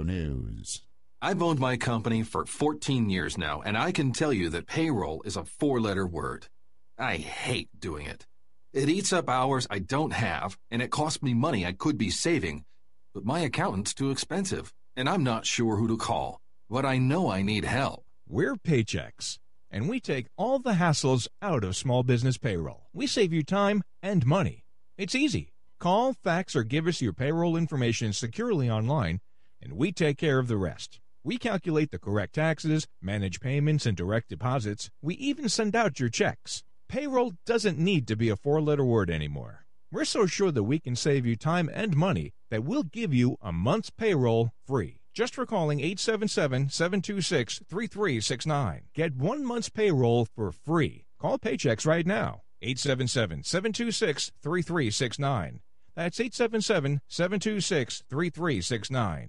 News. I've owned my company for 14 years now, and I can tell you that payroll is a 4-letter word. I hate doing it. It eats up hours I don't have, and it costs me money I could be saving. But my accountant's too expensive, and I'm not sure who to call. But I know I need help. We're Paychex, and we take all the hassles out of small business payroll. We save you time and money. It's easy. Call, fax, or give us your payroll information securely online, and we take care of the rest. We calculate the correct taxes, manage payments and direct deposits. We even send out your checks. Payroll doesn't need to be a 4-letter word anymore. We're so sure that we can save you time and money that we'll give you a month's payroll free. Just for calling 877-726-3369. Get 1 month's payroll for free. Call Paychex right now. 877-726-3369. That's 877-726-3369.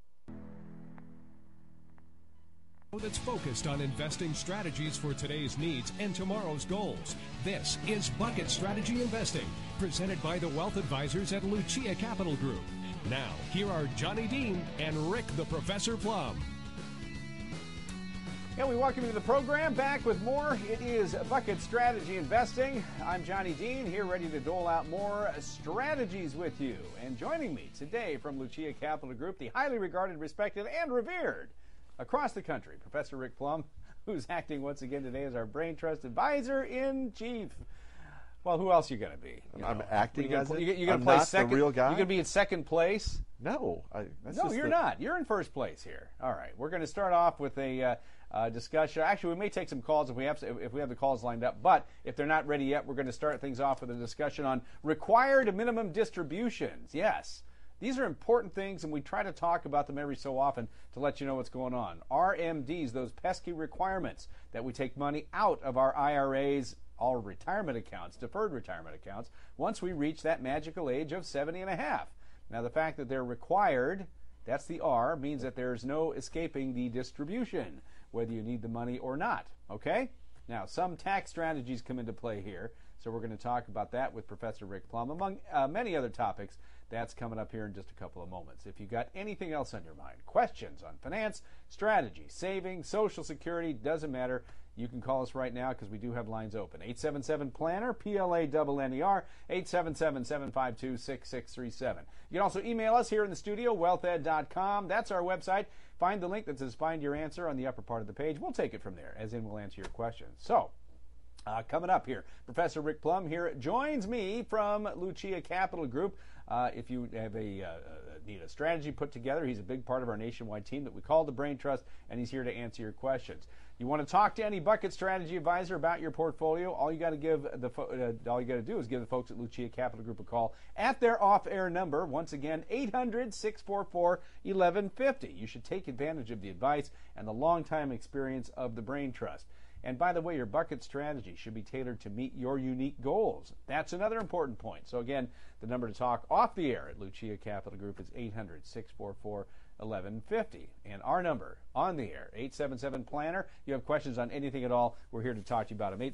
That's focused on investing strategies for today's needs and tomorrow's goals. This is Bucket Strategy Investing, presented by the Wealth Advisors at Lucia Capital Group. Now, here are Johnny Dean and Rick the Professor Plum. And we welcome you to the program. Back with more. It is Bucket Strategy Investing. I'm Johnny Dean, here ready to dole out more strategies with you. And joining me today from Lucia Capital Group, the highly regarded, respected, and revered across the country, Professor Rick Plum, who's acting once again today as our Brain Trust Advisor-in-Chief. Well, who else are you going to be? I'm acting as it? You're going to I'm play not second. the real guy? You're going to be in second place? No. No, you're not. You're in first place here. All right. We're going to start off with a discussion. Actually, we may take some calls if we have the calls lined up. But if they're not ready yet, we're going to start things off with a discussion on required minimum distributions. Yes. These are important things, and we try to talk about them every so often to let you know what's going on. RMDs, those pesky requirements that we take money out of our IRAs, all retirement accounts, deferred retirement accounts, once we reach that magical age of 70 and a half. Now, the fact that they're required, that's the R, means that there's no escaping the distribution, whether you need the money or not, okay? Now, some tax strategies come into play here, so we're going to talk about that with Professor Rick Plum, among many other topics. That's coming up here in just a couple of moments. If you've got anything else on your mind, questions on finance, strategy, saving, Social Security, doesn't matter. You can call us right now because we do have lines open. 877-PLANNER, P-L-A-N-N-E-R, 877-752-6637. You can also email us here in the studio, wealthed.com. That's our website. Find the link that says Find Your Answer on the upper part of the page. We'll take it from there, as in we'll answer your questions. So, coming up here, Professor Rick Plum here joins me from Lucia Capital Group. If you have need a strategy put together, he's a big part of our nationwide team that we call the Brain Trust, and he's here to answer your questions. You want to talk to any Bucket Strategy Advisor about your portfolio? All you got to do is give the folks at Lucia Capital Group a call at their off-air number. Once again, 800-644-1150. You should take advantage of the advice and the long-time experience of the Brain Trust. And by the way, your bucket strategy should be tailored to meet your unique goals. That's another important point. So again, the number to talk off the air at Lucia Capital Group is 800-644-1150. And our number on the air, 877-PLANNER. You have questions on anything at all, we're here to talk to you about them.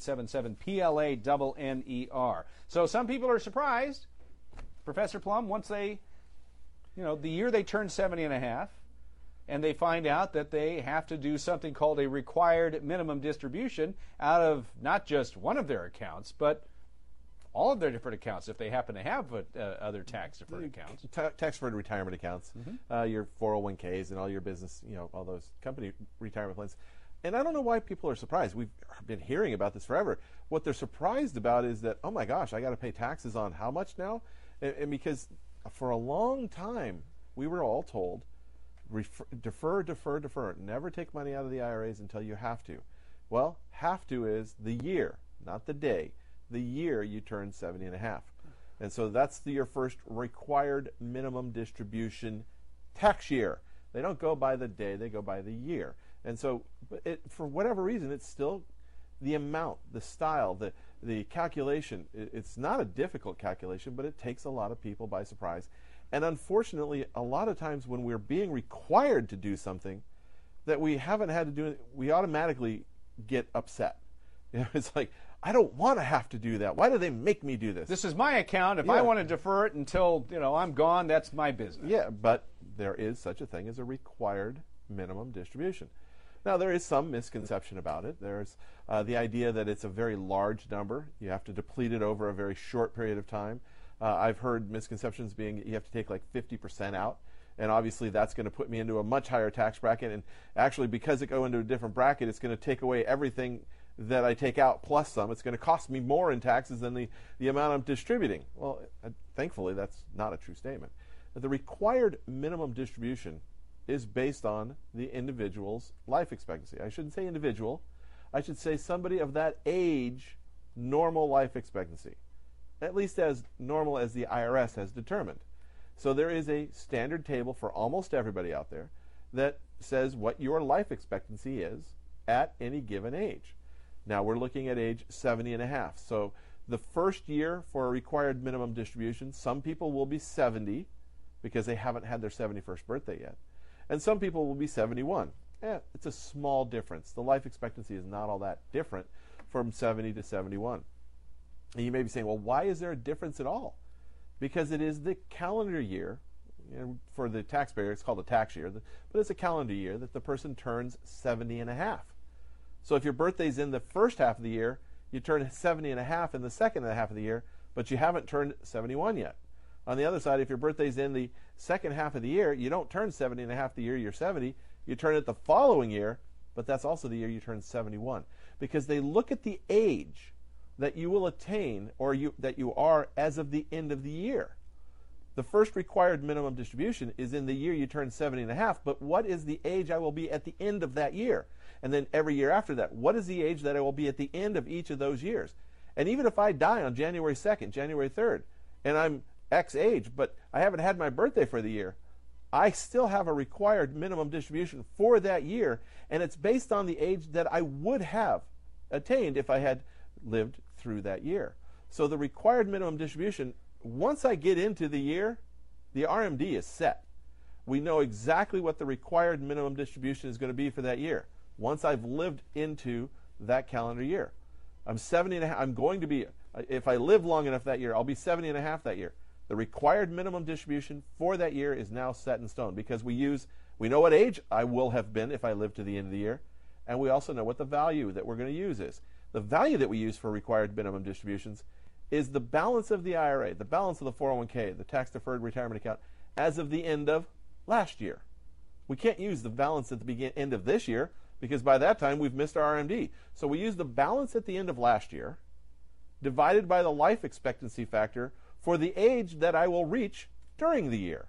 877-PLANNER. So some people are surprised, Professor Plum, once they, the year they turn 70 and a half, and they find out that they have to do something called a required minimum distribution out of not just one of their accounts, but all of their different accounts if they happen to have other tax-deferred accounts. Tax-deferred retirement accounts, your 401ks and all your business, all those company retirement plans. And I don't know why people are surprised. We've been hearing about this forever. What they're surprised about is that, oh my gosh, I got to pay taxes on how much now? And because for a long time, we were all told, defer. Never take money out of the IRAs until you have to. Well, have to is the year, not the day. The year you turn 70 and a half. And so that's your first required minimum distribution tax year. They don't go by the day, they go by the year. And so for whatever reason, it's still the amount, the style, the calculation. It's not a difficult calculation, but it takes a lot of people by surprise. And unfortunately, a lot of times when we're being required to do something that we haven't had to do, we automatically get upset. It's like, I don't want to have to do that. Why do they make me do this? This is my account. If I want to defer it until I'm gone, that's my business. Yeah, but there is such a thing as a required minimum distribution. Now, there is some misconception about it. There's the idea that it's a very large number. You have to deplete it over a very short period of time. I've heard misconceptions being you have to take like 50% out, and obviously that's going to put me into a much higher tax bracket, and actually because it go into a different bracket, it's going to take away everything that I take out plus some. It's going to cost me more in taxes than the amount I'm distributing. Well, thankfully, that's not a true statement. The required minimum distribution is based on the individual's life expectancy. I shouldn't say individual. I should say somebody of that age, normal life expectancy, at least as normal as the IRS has determined. So there is a standard table for almost everybody out there that says what your life expectancy is at any given age. Now we're looking at age 70 and a half. So the first year for a required minimum distribution, some people will be 70 because they haven't had their 71st birthday yet. And some people will be 71. It's a small difference. The life expectancy is not all that different from 70 to 71. And you may be saying, well, why is there a difference at all? Because it is the calendar year. For the taxpayer, it's called a tax year, but it's a calendar year that the person turns 70 and a half. So if your birthday's in the first half of the year, you turn 70 and a half in the second half of the year, but you haven't turned 71 yet. On the other side, if your birthday's in the second half of the year, you don't turn 70 and a half the year you're 70. You turn it the following year, but that's also the year you turn 71. Because they look at the age that you will attain or that you are as of the end of the year. The first required minimum distribution is in the year you turn 70 and a half, but what is the age I will be at the end of that year? And then every year after that, what is the age that I will be at the end of each of those years? And even if I die on January 2nd, January 3rd, and I'm X age, but I haven't had my birthday for the year, I still have a required minimum distribution for that year, and it's based on the age that I would have attained if I had lived through that year. So the required minimum distribution, once I get into the year, the RMD is set. We know exactly what the required minimum distribution is going to be for that year once I've lived into that calendar year. I'm 70 and a half. I'm going to be, if I live long enough that year, I'll be 70 and a half that year. The required minimum distribution for that year is now set in stone because we know what age I will have been if I live to the end of the year, and we also know what the value that we're going to use is. The value that we use for required minimum distributions is the balance of the IRA, the balance of the 401k, the tax-deferred retirement account, as of the end of last year. We can't use the balance at the end of this year because by that time we've missed our RMD. So we use the balance at the end of last year divided by the life expectancy factor for the age that I will reach during the year.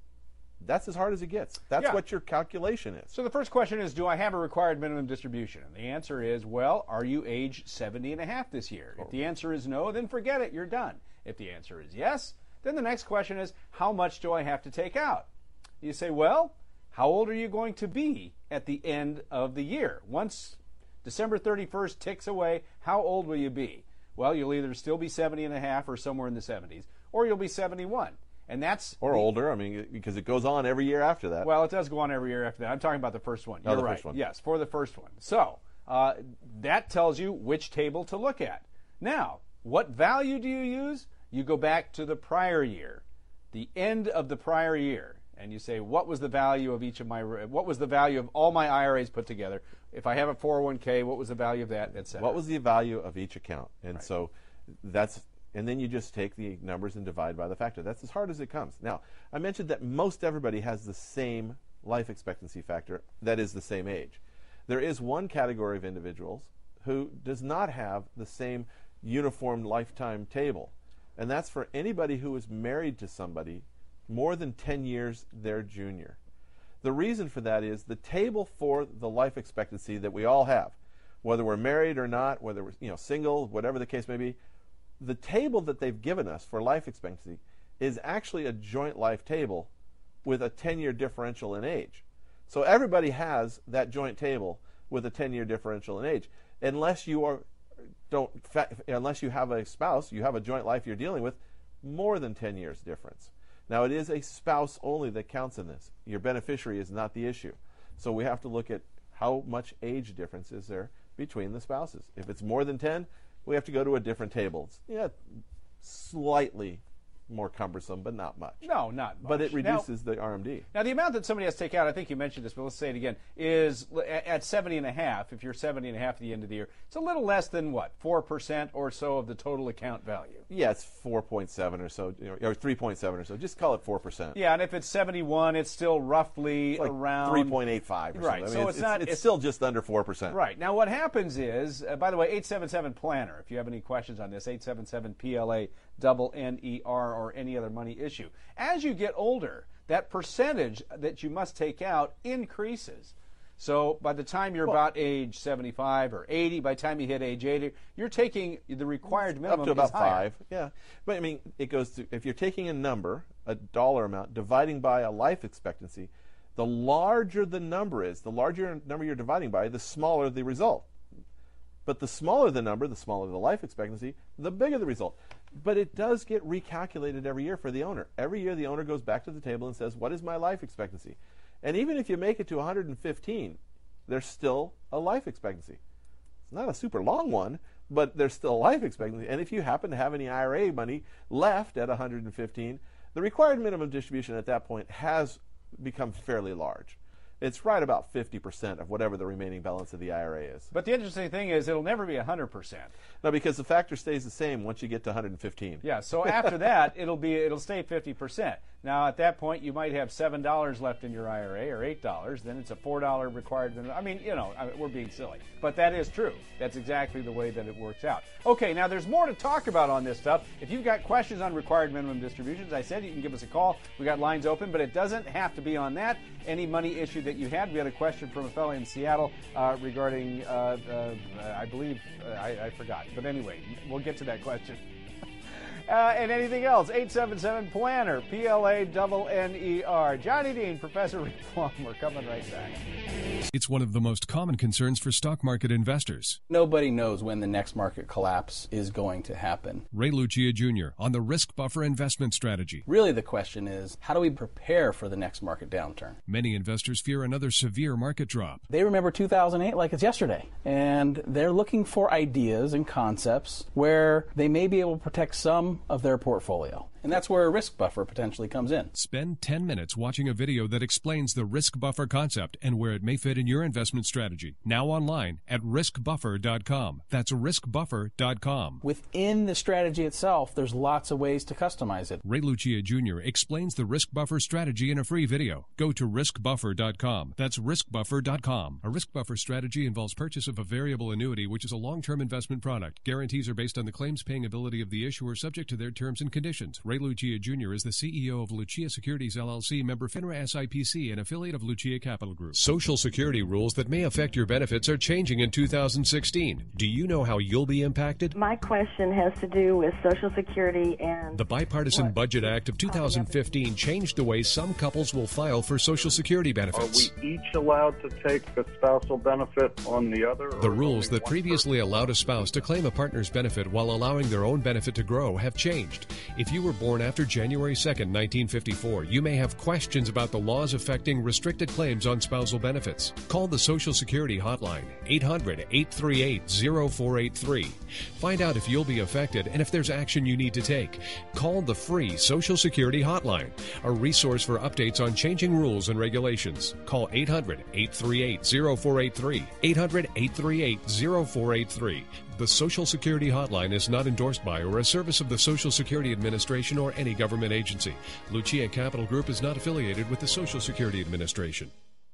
That's as hard as it gets. That's what your calculation is. So the first question is, do I have a required minimum distribution? And the answer is, well, are you age 70 and a half this year? If the answer is no, then forget it, you're done. If the answer is yes, then the next question is, how much do I have to take out? You say, well, how old are you going to be at the end of the year? Once December 31st ticks away, how old will you be? Well, you'll either still be 70 and a half or somewhere in the 70s, or you'll be 71. And that's older, I mean, because it goes on every year after that. Well, it does go on every year after that. I'm talking about the first one. You're right. First one. Yes, for the first one. So that tells you which table to look at. Now, what value do you use? You go back to the prior year, the end of the prior year, and you say, what was the value of what was the value of all my IRAs put together? If I have a 401k, what was the value of that, et cetera? What was the value of each account? And so and then you just take the numbers and divide by the factor. That's as hard as it comes. Now, I mentioned that most everybody has the same life expectancy factor that is the same age. There is one category of individuals who does not have the same uniform lifetime table, and that's for anybody who is married to somebody more than 10 years their junior. The reason for that is the table for the life expectancy that we all have, whether we're married or not, whether we're single, whatever the case may be, the table that they've given us for life expectancy is actually a joint life table with a 10-year differential in age. So everybody has that joint table with a 10-year differential in age. Unless you have a spouse, you have a joint life you're dealing with, more than 10 years difference. Now, it is a spouse only that counts in this. Your beneficiary is not the issue. So we have to look at how much age difference is there between the spouses. If it's more than 10, we have to go to a different table. It's slightly more cumbersome, but not much. No, not much. But it reduces the RMD. Now, the amount that somebody has to take out, I think you mentioned this, but let's say it again, is at 70.5. If you're 70.5 at the end of the year, it's a little less than what, 4% or so of the total account value. Yeah, it's 4.7 or so, or 3.7 or so. Just call it 4%. Yeah, and if it's 71, it's still roughly like around 3.85 or right. something. I mean, it's still just under 4%. Right. Now, what happens is, by the way, 877 Planner. If you have any questions on this, 877 PLA NER or any other money issue. As you get older, that percentage that you must take out increases. So by the time you're about age 75 or 80, by the time you hit age 80, you're taking the required minimum up to about is higher. 5. Yeah, but I mean, it goes to, if you're taking a number, a dollar amount, dividing by a life expectancy, the larger the number is, the larger number you're dividing by, the smaller the result. But the smaller the number, the smaller the life expectancy, the bigger the result. But it does get recalculated every year for the owner. Every year the owner goes back to the table and says, what is my life expectancy? And even if you make it to 115, there's still a life expectancy. It's not a super long one, but there's still a life expectancy. And if you happen to have any IRA money left at 115, the required minimum distribution at that point has become fairly large. It's right about 50% of whatever the remaining balance of the IRA is. But the interesting thing is it'll never be 100%. No, because the factor stays the same once you get to 115. Yeah, so after that, it'll stay 50%. Now, at that point, you might have $7 left in your IRA or $8. Then it's a $4 required minimum. I mean, we're being silly. But that is true. That's exactly the way that it works out. Okay, now there's more to talk about on this stuff. If you've got questions on required minimum distributions, I said you can give us a call. We got lines open, but it doesn't have to be on that. Any money issue that you had. We had a question from a fellow in Seattle regarding, I believe, I forgot. But anyway, we'll get to that question. And anything else, 877-PLANNER, PLANNER. Johnny Dean, Professor Rick Plum. We're coming right back. It's one of the most common concerns for stock market investors. Nobody knows when the next market collapse is going to happen. Ray Lucia Jr. on the Risk Buffer Investment Strategy. Really, the question is, how do we prepare for the next market downturn? Many investors fear another severe market drop. They remember 2008 like it's yesterday, and they're looking for ideas and concepts where they may be able to protect some of their portfolio. And that's where a risk buffer potentially comes in. Spend 10 minutes watching a video that explains the risk buffer concept and where it may fit in your investment strategy. Now online at riskbuffer.com. That's riskbuffer.com. Within the strategy itself, there's lots of ways to customize it. Ray Lucia Jr. explains the risk buffer strategy in a free video. Go to riskbuffer.com. That's riskbuffer.com. A risk buffer strategy involves purchase of a variable annuity, which is a long-term investment product. Guarantees are based on the claims paying ability of the issuer, subject to their terms and conditions. Ray Lucia Jr. is the CEO of Lucia Securities LLC, member FINRA SIPC, and affiliate of Lucia Capital Group. Social Security rules that may affect your benefits are changing in 2016. Do you know how you'll be impacted? My question has to do with Social Security and... The Bipartisan Budget Act of 2015 changed the way some couples will file for Social Security benefits. Are we each allowed to take a spousal benefit on the other? The rules that previously allowed a spouse to claim a partner's benefit while allowing their own benefit to grow have changed. If you were born after January 2nd, 1954, you may have questions about the laws affecting restricted claims on spousal benefits. Call the Social Security hotline, 800-838-0483. Find out if you'll be affected and if there's action you need to take. Call the free Social Security hotline, a resource for updates on changing rules and regulations. Call 800-838-0483, 800-838-0483. The Social Security hotline is not endorsed by or a service of the Social Security Administration or any government agency. Lucia Capital Group is not affiliated with the Social Security Administration.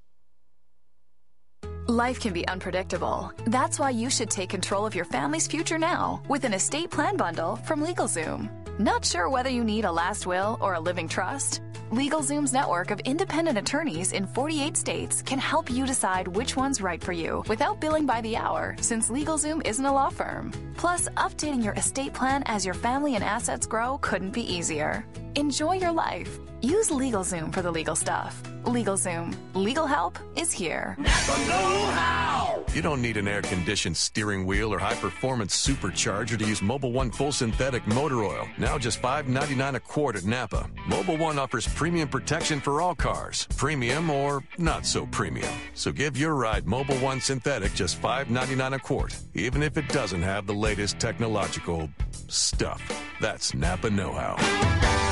Life can be unpredictable. That's why you should take control of your family's future now with an estate plan bundle from LegalZoom. Not sure whether you need a last will or a living trust? LegalZoom's network of independent attorneys in 48 states can help you decide which one's right for you without billing by the hour, since LegalZoom isn't a law firm. Plus, updating your estate plan as your family and assets grow couldn't be easier. Enjoy your life. Use LegalZoom for the legal stuff. LegalZoom. Legal help is here. You don't need an air-conditioned steering wheel or high-performance supercharger to use Mobil 1 full synthetic motor oil. Now just $5.99 a quart at Napa. Mobil 1 offers premium protection for all cars. Premium or not so premium. So give your ride Mobil 1 synthetic just $5.99 a quart, even if it doesn't have the latest technological stuff. That's Napa know-how.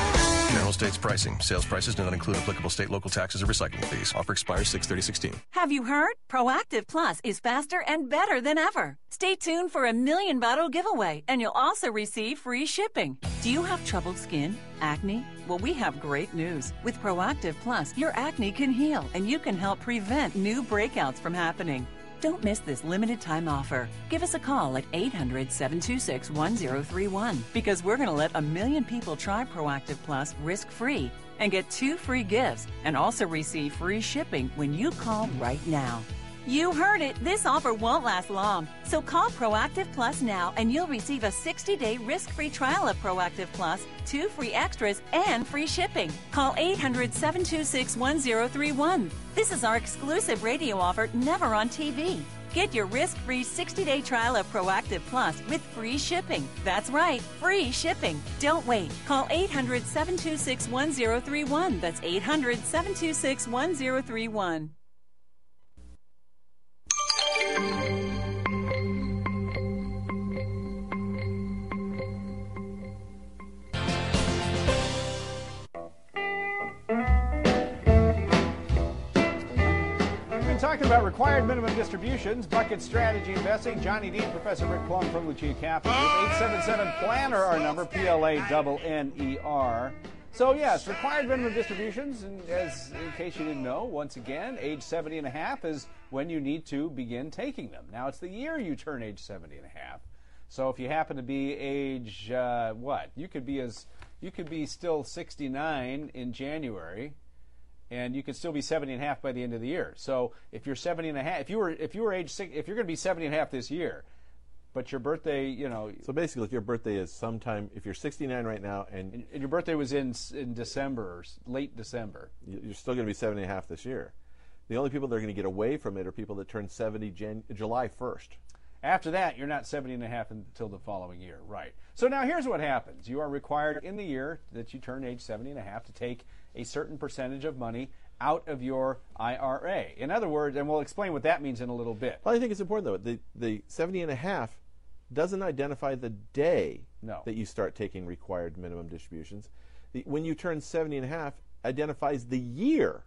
General states pricing. Sales prices do not include applicable state, local taxes, or recycling fees. Offer expires 6/30/16. Have you heard? Proactive Plus is faster and better than ever. Stay tuned for a $1 million bottle giveaway, and you'll also receive free shipping. Do you have troubled skin? Acne? Well, we have great news. With Proactive Plus, your acne can heal, and you can help prevent new breakouts from happening. Don't miss this limited time offer. Give us a call at 800-726-1031 because we're going to let 1 million people try Proactive Plus risk-free and get 2 free gifts and also receive free shipping when you call right now. You heard it. This offer won't last long. So call Proactive Plus now and you'll receive a 60-day risk-free trial of Proactive Plus, 2 free extras, and free shipping. Call 800-726-1031. This is our exclusive radio offer, never on TV. Get your risk-free 60-day trial of Proactive Plus with free shipping. That's right, free shipping. Don't wait. Call 800-726-1031. That's 800-726-1031. Talking about required minimum distributions, bucket strategy investing. Johnny Dean, Professor Rick Plum from Lucia Capital. 877-PLANNER, our number, PLANNER. So yes, required minimum distributions, and as in case you didn't know, once again, age 70 and a half is when you need to begin taking them. Now it's the year you turn age 70 and a half. So if you happen to be age you could be still 69 in January. And you could still be 70 and a half by the end of the year. So if you're 70 and a half, if you were age 6, if you're going to be 70 and a half this year, but your birthday, So basically, if your birthday is sometime, if you're 69 right now, and your birthday was in December or late December, you're still going to be 70 and a half this year. The only people that are going to get away from it are people that turn 70 July 1st. After that, you're not 70 and a half until the following year, right? So now here's what happens. You are required in the year that you turn age 70 and a half to take a certain percentage of money out of your IRA. In other words, and we'll explain what that means in a little bit. Well, I think it's important, though. The 70 and a half doesn't identify the day that you start taking required minimum distributions. When you turn 70 and a half, identifies the year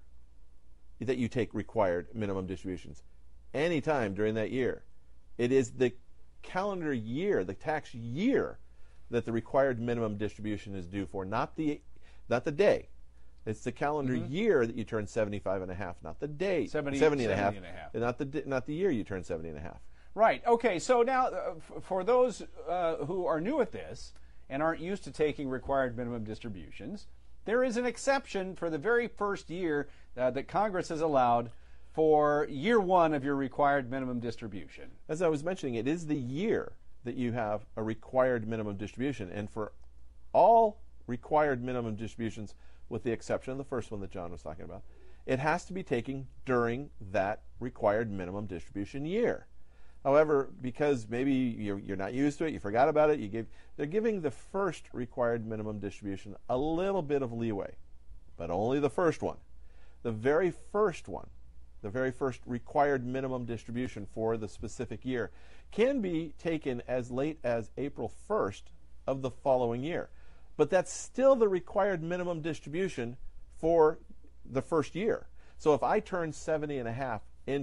that you take required minimum distributions. Anytime during that year. It is the calendar year, the tax year, that the required minimum distribution is due for, not the day. It's the calendar year that you turn 75 and a half, not the day. 70 and a half. Not the year you turn 70 and a half. Right. Okay. So now, for those who are new at this and aren't used to taking required minimum distributions, there is an exception for the very first year that Congress has allowed for year one of your required minimum distribution. As I was mentioning, it is the year that you have a required minimum distribution. And for all required minimum distributions, with the exception of the first one that John was talking about, it has to be taken during that required minimum distribution year. However, because maybe you're not used to it, you forgot about it, they're giving the first required minimum distribution a little bit of leeway, but only the first one. The very first one, the very first required minimum distribution for the specific year, can be taken as late as April 1st of the following year. But that's still the required minimum distribution for the first year. So if I turn 70 and a half in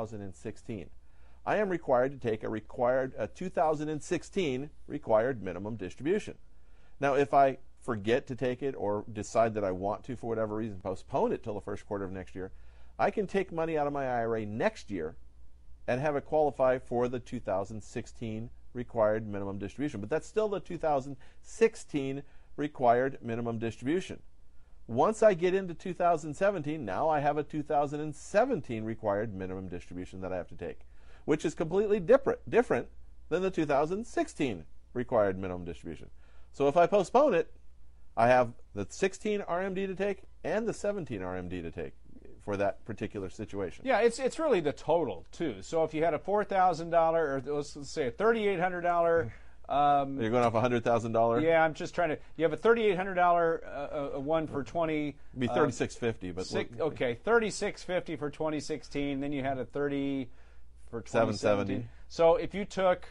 2016, I am required to take a 2016 required minimum distribution. Now, if I forget to take it or decide that I want to, for whatever reason, postpone it till the first quarter of next year, I can take money out of my IRA next year and have it qualify for the 2016 required minimum distribution. But that's still the 2016 required minimum distribution. Once I get into 2017, now I have a 2017 required minimum distribution that I have to take, which is completely different than the 2016 required minimum distribution. So if I postpone it, I have the 16 RMD to take and the 17 RMD to take for that particular situation. Yeah, it's really the total too. So if you had a $4,000 or let's say a $3,800, you're going off $100,000. Yeah, I'm just trying to. You have a $3,800 one for 20. It'd be $3,650, but okay, $3,650 for 2016. Then you had a $30 for 2017. So if you took.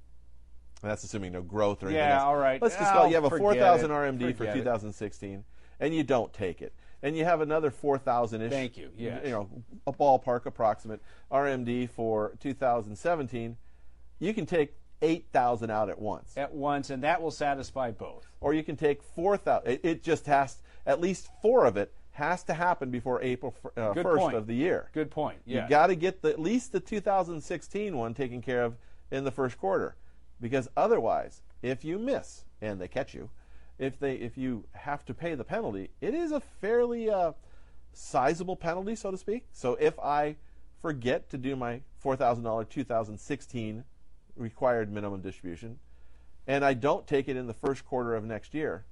And that's assuming no growth or anything else. Yeah, all right. Let's just call it, you have a 4,000 RMD for 2016, and you don't take it, and you have another 4,000-ish. Thank you. Yes. You know, a ballpark approximate RMD for 2017. You can take 8,000 out at once. At once, and that will satisfy both. Or you can take 4,000. It just has, at least 4 of it has to happen before April 1st of the year. Good point. Yeah. You got to get at least the 2016 one taken care of in the first quarter, because otherwise, if you miss and they catch you, if you have to pay the penalty, it is a fairly sizable penalty, so to speak. So if I forget to do my $4,000 2016 required minimum distribution, and I don't take it in the first quarter of next year,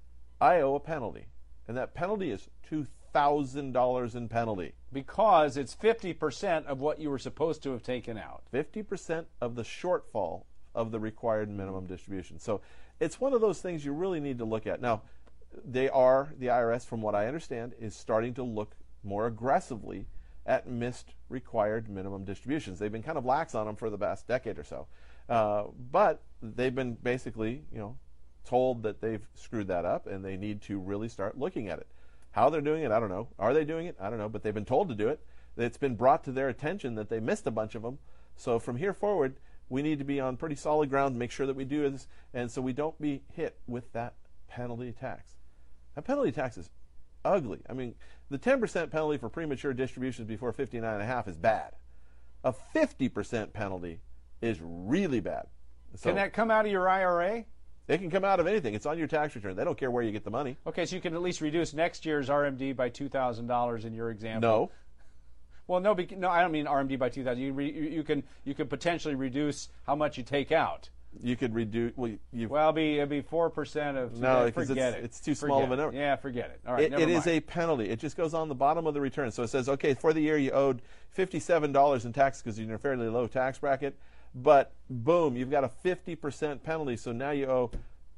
I owe a penalty. And that penalty is $2,000 in penalty. Because it's 50% of what you were supposed to have taken out. 50% of the shortfall of the required minimum distribution. So it's one of those things you really need to look at. Now, the IRS, from what I understand, is starting to look more aggressively at missed required minimum distributions. They've been kind of lax on them for the past decade or so. But they've been basically, told that they've screwed that up and they need to really start looking at it. How they're doing it, I don't know. Are they doing it? I don't know, but they've been told to do it. It's been brought to their attention that they missed a bunch of them. So from here forward, we need to be on pretty solid ground to make sure that we do this, and so we don't be hit with that penalty tax. That penalty tax is ugly. I mean, the 10% penalty for premature distributions before 59.5 is bad. A 50% penalty is really bad. So, can that come out of your IRA? It can come out of anything. It's on your tax return. They don't care where you get the money. Okay, so you can at least reduce next year's RMD by $2,000 in your example. No. Well, no, I don't mean RMD by 2,000. You can potentially reduce how much you take out. You could reduce. Well, it'd be 4% of. No, because it's too small of a number. Yeah, forget it. All right, it is a penalty. It just goes on the bottom of the return. So it says, okay, for the year you owed $57 in tax because you're in a fairly low tax bracket, but boom, you've got a 50% penalty. So now you owe,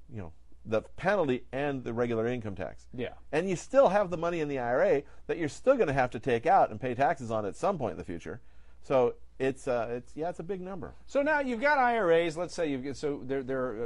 the penalty and the regular income tax. Yeah. And you still have the money in the IRA that you're still going to have to take out and pay taxes on at some point in the future. So it's a big number. So now you've got IRAs. Let's say they're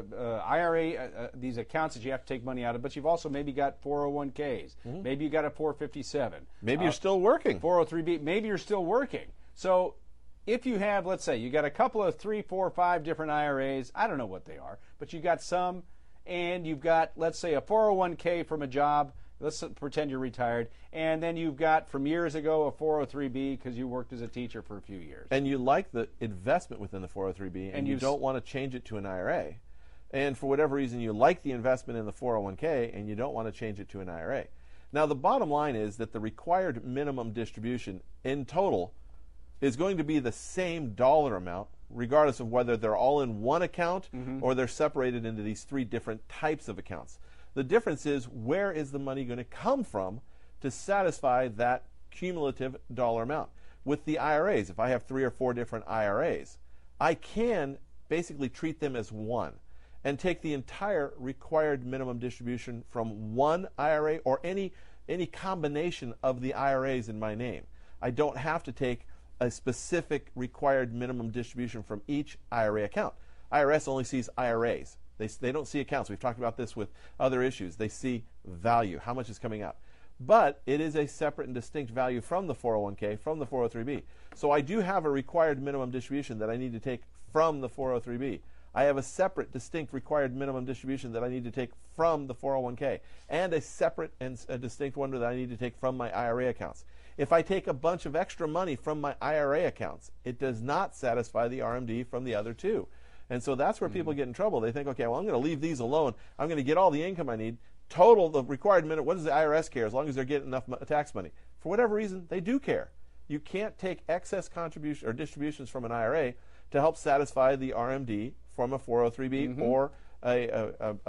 IRA these accounts that you have to take money out of, but you've also maybe got 401ks. Mm-hmm. Maybe you got a 457. Maybe you're still working. 403b. Maybe you're still working. So if you have, let's say, you got a couple of 3, 4, 5 different IRAs. I don't know what they are, but you got some, and you've got, let's say, a 401k from a job. Let's pretend you're retired. And then you've got, from years ago, a 403b because you worked as a teacher for a few years. And you like the investment within the 403b, and you don't want to change it to an IRA. And for whatever reason, you like the investment in the 401k, and you don't want to change it to an IRA. Now, the bottom line is that the required minimum distribution in total is going to be the same dollar amount, regardless of whether they're all in one account or they're separated into these 3 different types of accounts. The difference is, where is the money going to come from to satisfy that cumulative dollar amount? With the IRAs, if I have 3 or 4 different IRAs, I can basically treat them as one and take the entire required minimum distribution from one IRA or any combination of the IRAs in my name. I don't have to take a specific required minimum distribution from each IRA account. IRS only sees IRAs. They don't see accounts. We've talked about this with other issues. They see value, how much is coming out. But it is a separate and distinct value from the 401k, from the 403b. So I do have a required minimum distribution that I need to take from the 403b. I have a separate, distinct required minimum distribution that I need to take from the 401k, and a separate and a distinct one that I need to take from my IRA accounts. If I take a bunch of extra money from my IRA accounts, it does not satisfy the RMD from the other 2. And so that's where people get in trouble. They think, okay, well, I'm going to leave these alone. I'm going to get all the income I need. Total, the required minimum, what does the IRS care as long as they're getting enough tax money? For whatever reason, they do care. You can't take excess contribution or distributions from an IRA to help satisfy the RMD from a 403b or a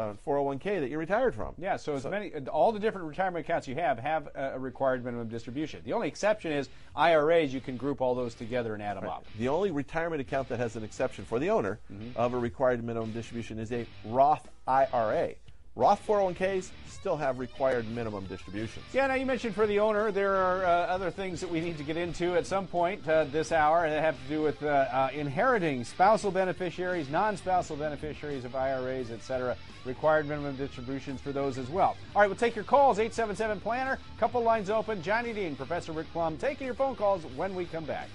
401k that you retired from. Yeah, so all the different retirement accounts you have a required minimum distribution. The only exception is IRAs. You can group all those together and add them up. The only retirement account that has an exception for the owner of a required minimum distribution is a Roth IRA. Roth 401ks still have required minimum distributions. Yeah, now you mentioned for the owner, there are other things that we need to get into at some point this hour that have to do with inheriting spousal beneficiaries, non-spousal beneficiaries of IRAs, etc. Required minimum distributions for those as well. All right, we'll take your calls, 877-PLANNER. Couple lines open. Johnny Dean, Professor Rick Plum, taking your phone calls when we come back.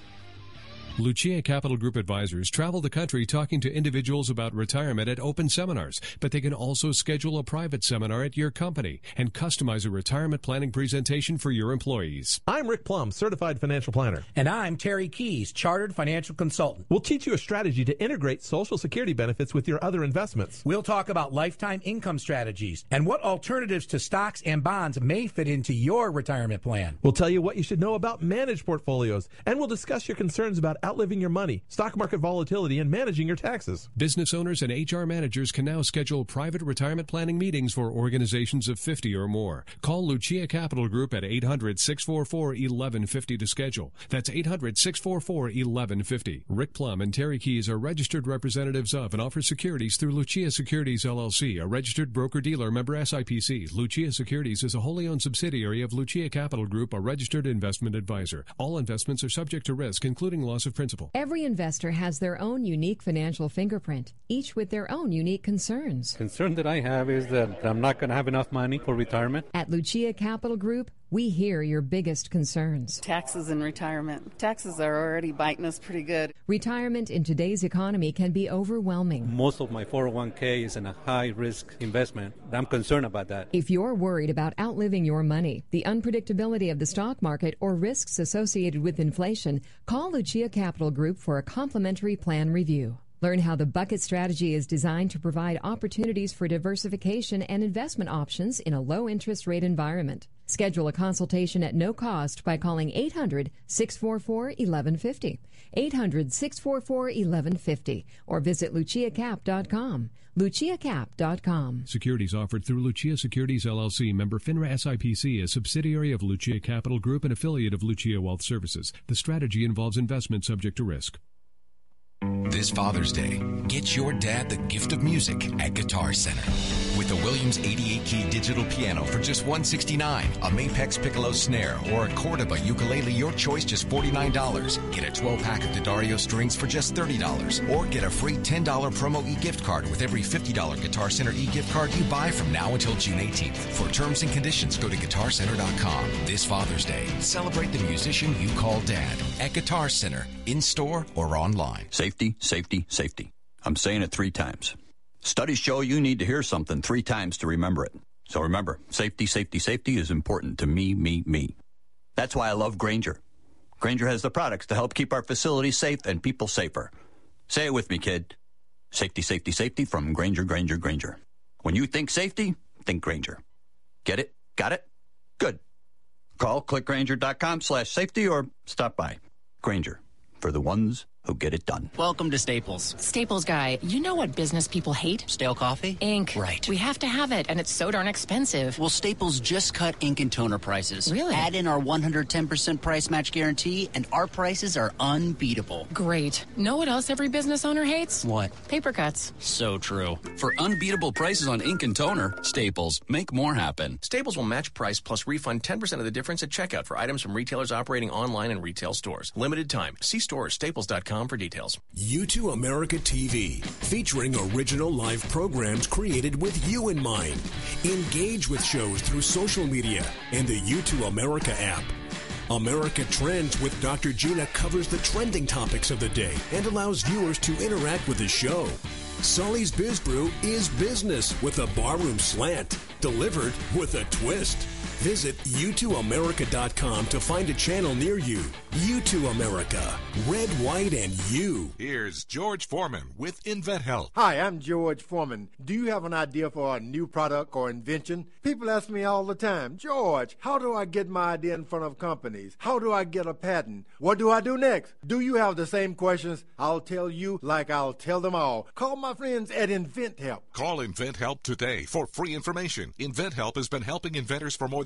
Lucia Capital Group advisors travel the country talking to individuals about retirement at open seminars, but they can also schedule a private seminar at your company and customize a retirement planning presentation for your employees. I'm Rick Plum, certified financial planner. And I'm Terry Keys, chartered financial consultant. We'll teach you a strategy to integrate Social Security benefits with your other investments. We'll talk about lifetime income strategies and what alternatives to stocks and bonds may fit into your retirement plan. We'll tell you what you should know about managed portfolios, and we'll discuss your concerns about outliving your money, stock market volatility, and managing your taxes. Business owners and HR managers can now schedule private retirement planning meetings for organizations of 50 or more. Call Lucia Capital Group at 800-644-1150 to schedule. That's 800-644-1150. Rick Plum and Terry Keys are registered representatives of and offer securities through Lucia Securities LLC, a registered broker-dealer member SIPC. Lucia Securities is a wholly owned subsidiary of Lucia Capital Group, a registered investment advisor. All investments are subject to risk, including loss of principal. Every investor has their own unique financial fingerprint, each with their own unique concerns. Concern that I have is that I'm not going to have enough money for retirement. At Lucia Capital Group, we hear your biggest concerns. Taxes and retirement. Taxes are already biting us pretty good. Retirement in today's economy can be overwhelming. Most of my 401k is in a high-risk investment. I'm concerned about that. If you're worried about outliving your money, the unpredictability of the stock market, or risks associated with inflation, call Lucia Capital Group for a complimentary plan review. Learn how the bucket strategy is designed to provide opportunities for diversification and investment options in a low-interest rate environment. Schedule a consultation at no cost by calling 800-644-1150, 800-644-1150, or visit luciacap.com. luciacap.com. Securities offered through Lucia Securities LLC, member FINRA SIPC, a subsidiary of Lucia Capital Group, an affiliate of Lucia Wealth Services. The strategy involves investment subject to risk. This Father's Day, get your dad the gift of music at Guitar Center. With the Williams 88-key digital piano for just $169, a Mapex Piccolo snare, or a Cordoba ukulele, your choice, just $49. Get a 12-pack of D'Addario strings for just $30. Or get a free $10 promo e-gift card with every $50 Guitar Center e-gift card you buy from now until June 18th. For terms and conditions, go to GuitarCenter.com. This Father's Day, celebrate the musician you call Dad at Guitar Center, in-store or online. Safety, safety, safety. I'm saying it 3 times. Studies show you need to hear something 3 times to remember it. So remember, safety, safety, safety is important to me, me, me. That's why I love Grainger. Grainger has the products to help keep our facilities safe and people safer. Say it with me, kid. Safety, safety, safety from Grainger, Grainger, Grainger. When you think safety, think Grainger. Get it? Got it? Good. Call clickgrainger.com/safety or stop by. Grainger, for the ones who get it done. Welcome to Staples. Staples guy, you know what business people hate? Stale coffee? Ink. Right. We have to have it, and it's so darn expensive. Well, Staples just cut ink and toner prices. Really? Add in our 110% price match guarantee, and our prices are unbeatable. Great. Know what else every business owner hates? What? Paper cuts. So true. For unbeatable prices on ink and toner, Staples. Make more happen. Staples will match price plus refund 10% of the difference at checkout for items from retailers operating online and retail stores. Limited time. See store or staples.com for details. U2 America TV, featuring original live programs created with you in mind. Engage with shows through social media and the U2 America app. America Trends with Dr. Gina covers the trending topics of the day and allows viewers to interact with the show. Sully's Biz Brew is business with a barroom slant, delivered with a twist. Visit U2America.com to find a channel near you. U2 America. Red, white, and you. Here's George Foreman with InventHelp. Hi, I'm George Foreman. Do you have an idea for a new product or invention? People ask me all the time, George, how do I get my idea in front of companies? How do I get a patent? What do I do next? Do you have the same questions? I'll tell you like I'll tell them all. Call my friends at InventHelp. Call InventHelp today for free information. InventHelp has been helping inventors for more than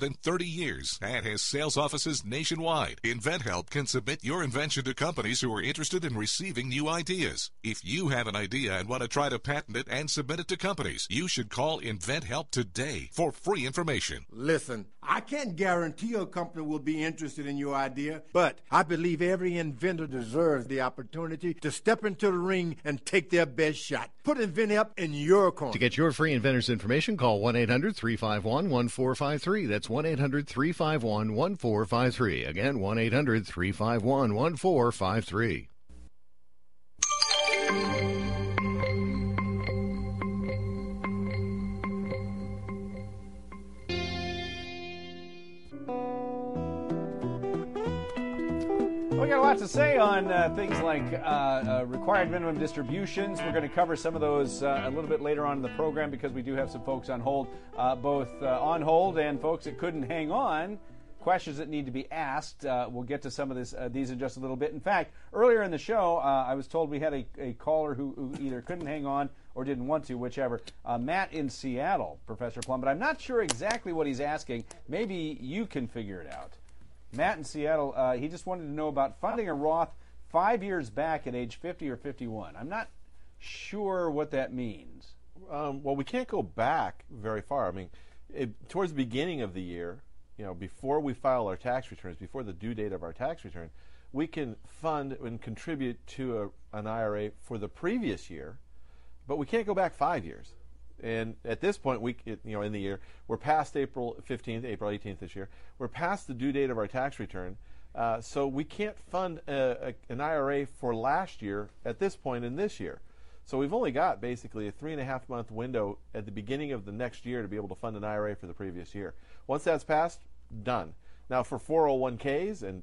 than 30 years and has sales offices nationwide. InventHelp can submit your invention to companies who are interested in receiving new ideas. If you have an idea and want to try to patent it and submit it to companies, you should call InventHelp today for free information. Listen, I can't guarantee a company will be interested in your idea, but I believe every inventor deserves the opportunity to step into the ring and take their best shot. Put InventHelp in your corner. To get your free inventor's information, call 1-800-351-1453. That's 1-800-351-1453. Again, 1-800-351-1453. We got a lot to say on things like required minimum distributions. We're going to cover some of those a little bit later on in the program because we do have some folks on hold, both on hold and folks that couldn't hang on. Questions that need to be asked. We'll get to some of these in just a little bit. In fact, earlier in the show, I was told we had a caller who either couldn't hang on or didn't want to, whichever. Matt in Seattle, Professor Plum, but I'm not sure exactly what he's asking. Maybe you can figure it out. Matt in Seattle, he just wanted to know about funding a Roth 5 years back at age 50 or 51. I'm not sure what that means. Well, we can't go back very far. I mean, towards the beginning of the year, before we file our tax returns, before the due date of our tax return, we can fund and contribute to an IRA for the previous year, but we can't go back 5 years. And at this point, in the year, we're past April 15th, April 18th this year. We're past the due date of our tax return, so we can't fund an IRA for last year at this point in this year. So we've only got basically a 3.5-month window at the beginning of the next year to be able to fund an IRA for the previous year. Once that's passed, done. Now for 401ks and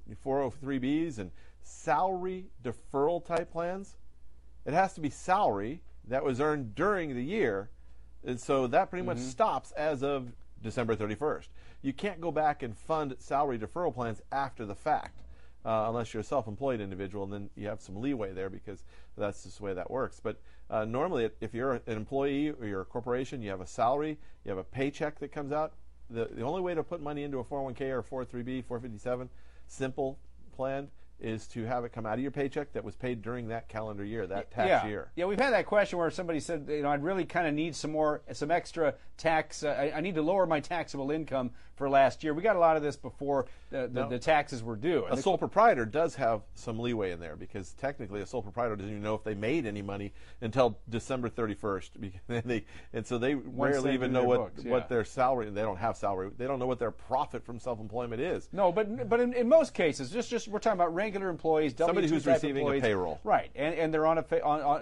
403bs and salary deferral type plans, it has to be salary that was earned during the year. And so that pretty much stops as of December 31st. You can't go back and fund salary deferral plans after the fact, unless you're a self-employed individual, and then you have some leeway there because that's just the way that works. But normally, if you're an employee or you're a corporation, you have a salary, you have a paycheck that comes out. The only way to put money into a 401k or a 403b, 457 simple plan is to have it come out of your paycheck that was paid during that calendar year, that tax year. Yeah, we've had that question where somebody said, I'd really kind of need some extra tax. I need to lower my taxable income for last year. We got a lot of this before the taxes were due. A sole proprietor does have some leeway in there because technically a sole proprietor doesn't even know if they made any money until December 31st. And so they rarely even know what their salary, they don't have salary, they don't know what their profit from self-employment is. No, but in most cases, just we're talking about regular employees, somebody who's receiving a payroll, right? And they're in a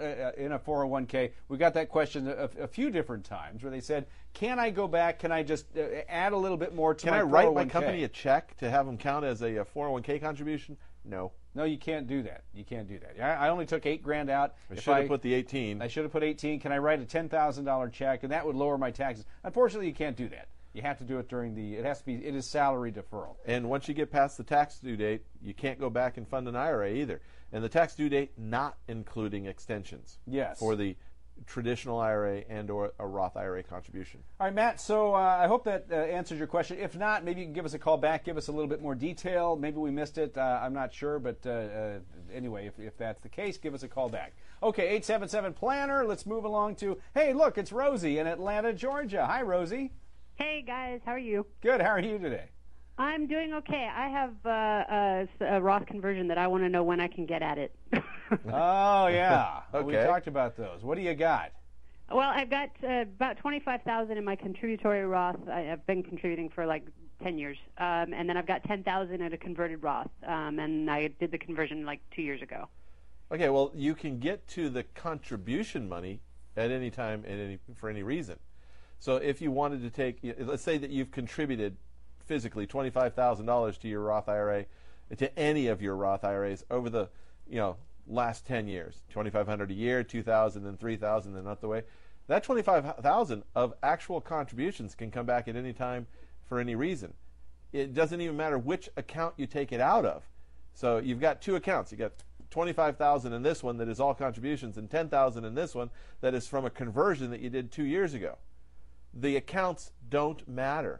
401k. We got that question a few different times where they said, "Can I go back? Can I just add a little bit more to my 401k? Can I write my company a check to have them count as a 401k contribution?" No, you can't do that. You can't do that. I only took $8,000 out. I should have put the 18. I should have put 18. Can I write a $10,000 check, and that would lower my taxes? Unfortunately, you can't do that. You have to do it it is salary deferral. And once you get past the tax due date, you can't go back and fund an IRA either. And the tax due date not including extensions. Yes. For the traditional IRA and or a Roth IRA contribution. All right, Matt, so I hope that answers your question. If not, maybe you can give us a call back, give us a little bit more detail. Maybe we missed it. I'm not sure, but anyway, if that's the case, give us a call back. Okay, 877-PLANNER. Let's move along to, hey, look, it's Rosie in Atlanta, Georgia. Hi, Rosie. Hey, guys. How are you? Good. How are you today? I'm doing okay. I have a Roth conversion that I want to know when I can get at it. Oh, yeah. Okay. We talked about those. What do you got? Well, I've got about $25,000 in my contributory Roth. I've been contributing for like 10 years. And then I've got $10,000 in a converted Roth. And I did the conversion like 2 years ago. Okay, well, you can get to the contribution money at any time for any reason. So if you wanted to take, let's say that you've contributed physically $25,000 to your Roth IRA, to any of your Roth IRAs over the last 10 years, $2,500 a year, $2,000 and $3,000 and up the way. That $25,000 of actual contributions can come back at any time for any reason. It doesn't even matter which account you take it out of. So you've got two accounts. You got $25,000 in this one that is all contributions, and $10,000 in this one that is from a conversion that you did 2 years ago. The accounts don't matter.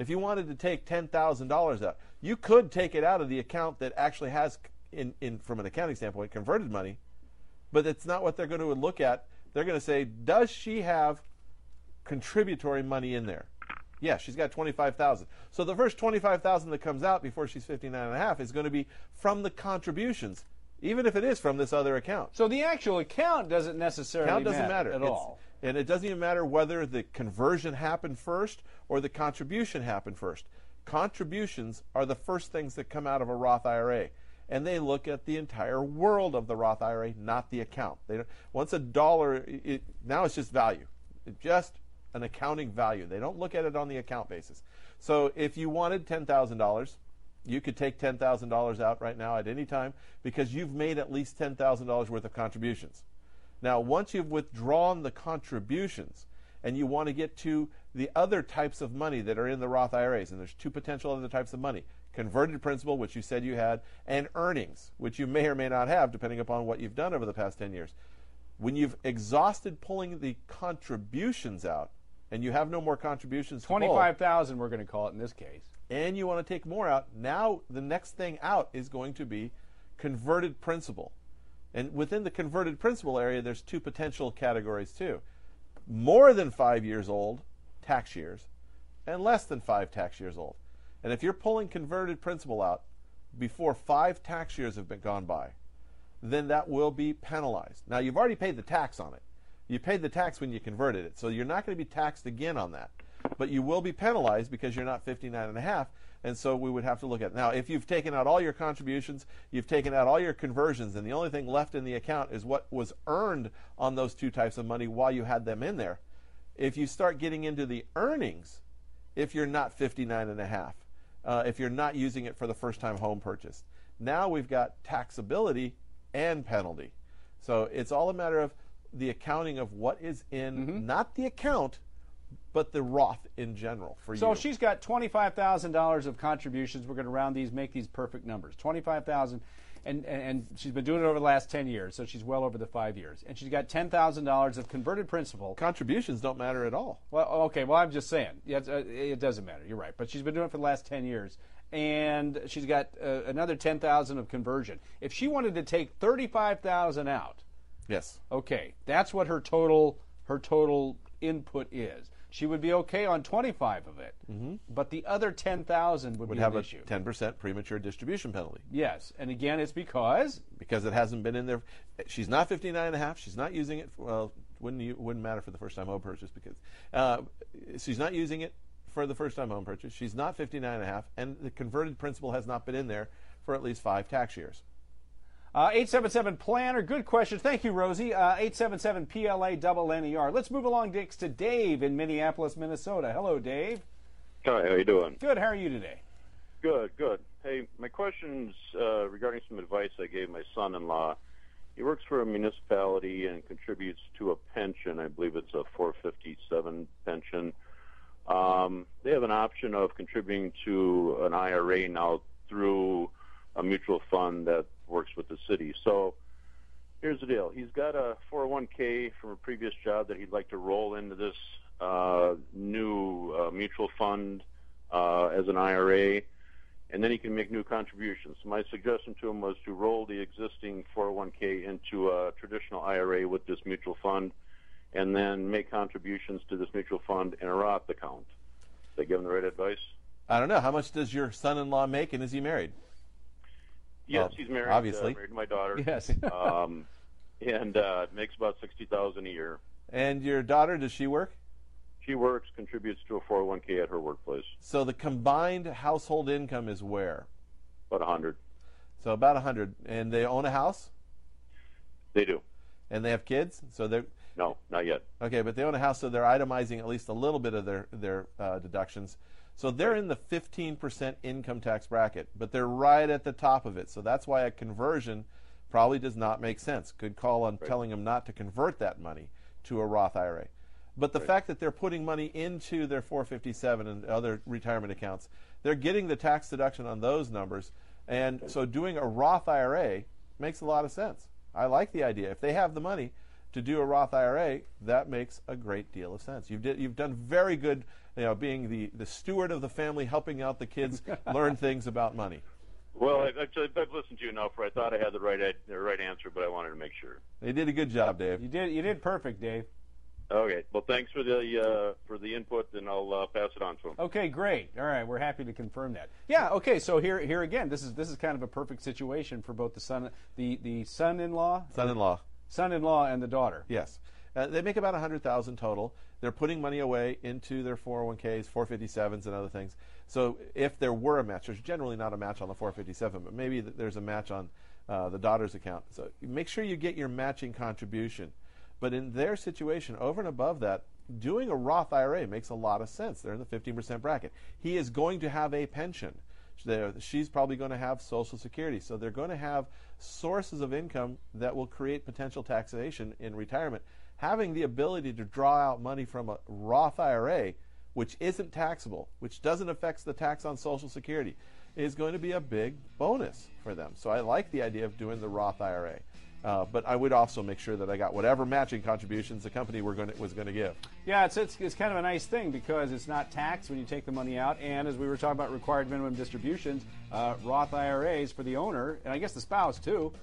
If you wanted to take $10,000 out, you could take it out of the account that actually has, from an accounting standpoint, converted money, but it's not what they're going to look at. They're going to say, does she have contributory money in there? Yeah, she's got $25,000. So the first $25,000 that comes out before she's 59.5 is going to be from the contributions, even if it is from this other account. So the actual account doesn't necessarily matter at all. And it doesn't even matter whether the conversion happened first or the contribution happened first. Contributions are the first things that come out of a Roth IRA. And they look at the entire world of the Roth IRA, not the account. Once a dollar, now it's just value. It's just an accounting value. They don't look at it on the account basis. So if you wanted $10,000, you could take $10,000 out right now at any time because you've made at least $10,000 worth of contributions. Now, once you've withdrawn the contributions and you want to get to the other types of money that are in the Roth IRAs, and there's two potential other types of money: converted principal, which you said you had, and earnings, which you may or may not have, depending upon what you've done over the past 10 years. When you've exhausted pulling the contributions out, and you have no more contributions, 25,000 we're going to call it in this case, and you want to take more out, now the next thing out is going to be converted principal. And within the converted principal area, there's two potential categories too: more than 5 years old, tax years, and less than 5 tax years old. And if you're pulling converted principal out before 5 tax years have gone by, then that will be penalized. Now, you've already paid the tax on it. You paid the tax when you converted it, so you're not going to be taxed again on that. But you will be penalized because you're not 59.5, and so we would have to look at it. Now, if you've taken out all your contributions, you've taken out all your conversions, and the only thing left in the account is what was earned on those two types of money while you had them in there. If you start getting into the earnings, if you're not 59.5, if you're not using it for the first-time home purchase, now we've got taxability and penalty. So it's all a matter of the accounting of what is in, not the account, but the Roth in general for you. So she's got $25,000 of contributions. We're going to round these, make these perfect numbers. $25,000, and she's been doing it over the last 10 years, so she's well over the 5 years. And she's got $10,000 of converted principal. Contributions don't matter at all. Well, okay, well, I'm just saying. It doesn't matter. You're right. But she's been doing it for the last 10 years. And she's got another $10,000 of conversion. If she wanted to take $35,000 out, yes, okay, that's what her total input is. She would be okay on 25 of it, but the other 10,000 would be have an a issue. 10% premature distribution penalty. Yes, and again, it's because it hasn't been in there. She's not 59.5. She's not using it. Well, wouldn't matter for the first time home purchase because she's not using it for the first time home purchase. She's not 59.5, and the converted principal has not been in there for at least 5 tax years. 877-PLANNER, good question. Thank you, Rosie. 877-PLA-NNER. Let's move along next to Dave in Minneapolis, Minnesota. Hello, Dave. Hi, how you doing? Good. How are you today? Good, good. Hey, my question's regarding some advice I gave my son-in-law. He works for a municipality and contributes to a pension. I believe it's a 457 pension. They have an option of contributing to an IRA now through a mutual fund that works with the city. So here's the deal. He's got a 401k from a previous job that he'd like to roll into this new mutual fund as an IRA, and then he can make new contributions. So my suggestion to him was to roll the existing 401k into a traditional IRA with this mutual fund, and then make contributions to this mutual fund in a Roth account. Did I give him the right advice? I don't know. How much does your son-in-law make, and is he married? Yes, he's married. Obviously. Married to my daughter. Yes. And makes about $60,000 a year. And your daughter, does she work? She works, contributes to a 401k at her workplace. So the combined household income is where? About 100. So about 100. And they own a house? They do. And they have kids? So they're No, not yet. Okay, but they own a house, so they're itemizing at least a little bit of their deductions. So they're in the 15% income tax bracket, but they're right at the top of it. So that's why a conversion probably does not make sense. Good call on telling them not to convert that money to a Roth IRA. But the fact that they're putting money into their 457 and other retirement accounts, they're getting the tax deduction on those numbers. And so doing a Roth IRA makes a lot of sense. I like the idea. If they have the money to do a Roth IRA, that makes a great deal of sense. You've done very good being the steward of the family, helping out the kids learn things about money. Well, I've listened to you enough where I thought I had the right answer, but I wanted to make sure. They did a good job, Dave. You did perfect, Dave. Okay. Well, thanks for the input, and I'll pass it on to him. Okay, great. All right, we're happy to confirm that. Yeah. Okay. So here again, this is kind of a perfect situation for both the son-in-law, and the daughter. Yes. They make about $100,000 total. They're putting money away into their 401ks, 457s, and other things. So if there were a match, there's generally not a match on the 457, but maybe there's a match on the daughter's account. So make sure you get your matching contribution. But in their situation, over and above that, doing a Roth IRA makes a lot of sense. They're in the 15% bracket. He is going to have a pension. She's probably going to have Social Security. So they're going to have sources of income that will create potential taxation in retirement. Having the ability to draw out money from a Roth IRA, which isn't taxable, which doesn't affect the tax on Social Security, is going to be a big bonus for them. So I like the idea of doing the Roth IRA. But I would also make sure that I got whatever matching contributions the company was going to give. Yeah, it's kind of a nice thing because it's not taxed when you take the money out, and as we were talking about required minimum distributions, Roth IRAs for the owner, and I guess the spouse too,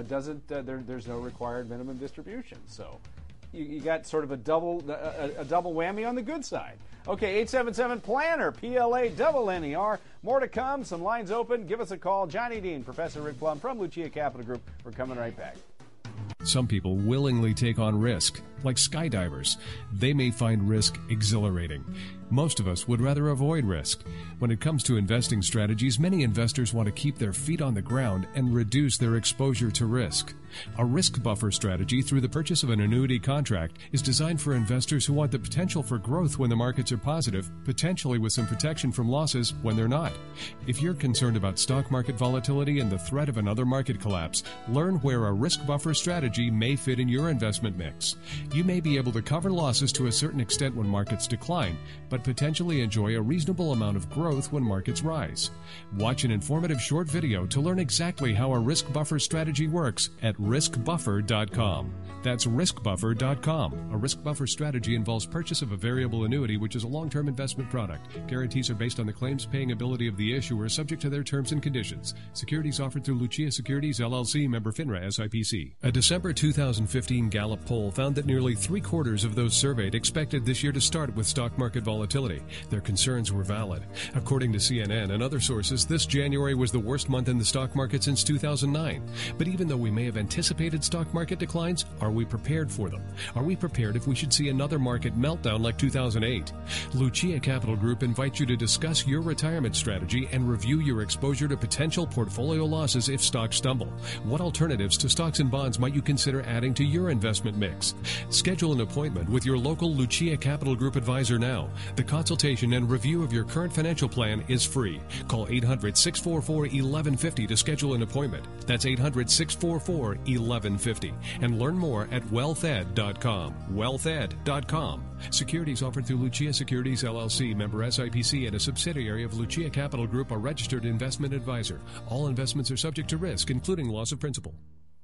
there's no required minimum distribution. So you got sort of a double whammy on the good side. Okay, 877-PLANNER, PLANNER. More to come. Some lines open. Give us a call. Johnny Dean, Professor Rick Plum from Lucia Capital Group. We're coming right back. Some people willingly take on risk, like skydivers. They may find risk exhilarating. Most of us would rather avoid risk. When it comes to investing strategies, many investors want to keep their feet on the ground and reduce their exposure to risk. A risk buffer strategy through the purchase of an annuity contract is designed for investors who want the potential for growth when the markets are positive, potentially with some protection from losses when they're not. If you're concerned about stock market volatility and the threat of another market collapse, learn where a risk buffer strategy may fit in your investment mix. You may be able to cover losses to a certain extent when markets decline, but potentially enjoy a reasonable amount of growth when markets rise. Watch an informative short video to learn exactly how a risk buffer strategy works at riskbuffer.com. That's riskbuffer.com. A risk buffer strategy involves purchase of a variable annuity, which is a long-term investment product. Guarantees are based on the claims-paying ability of the issuer, subject to their terms and conditions. Securities offered through Lucia Securities, LLC, member FINRA, SIPC. A December 2015 Gallup poll found that nearly three-quarters of those surveyed expected this year to start with stock market volatility. Their concerns were valid. According to CNN and other sources, this January was the worst month in the stock market since 2009. But even though we may have anticipated stock market declines, are we prepared for them? Are we prepared if we should see another market meltdown like 2008? Lucia Capital Group invites you to discuss your retirement strategy and review your exposure to potential portfolio losses if stocks stumble. What alternatives to stocks and bonds might you consider adding to your investment mix? Schedule an appointment with your local Lucia Capital Group advisor now. The consultation and review of your current financial plan is free. Call 800-644-1150 to schedule an appointment. That's 800-644-1150. And learn more at wealthed.com. Wealthed.com. Securities offered through Lucia Securities, LLC, member SIPC, and a subsidiary of Lucia Capital Group, a registered investment advisor. All investments are subject to risk, including loss of principal.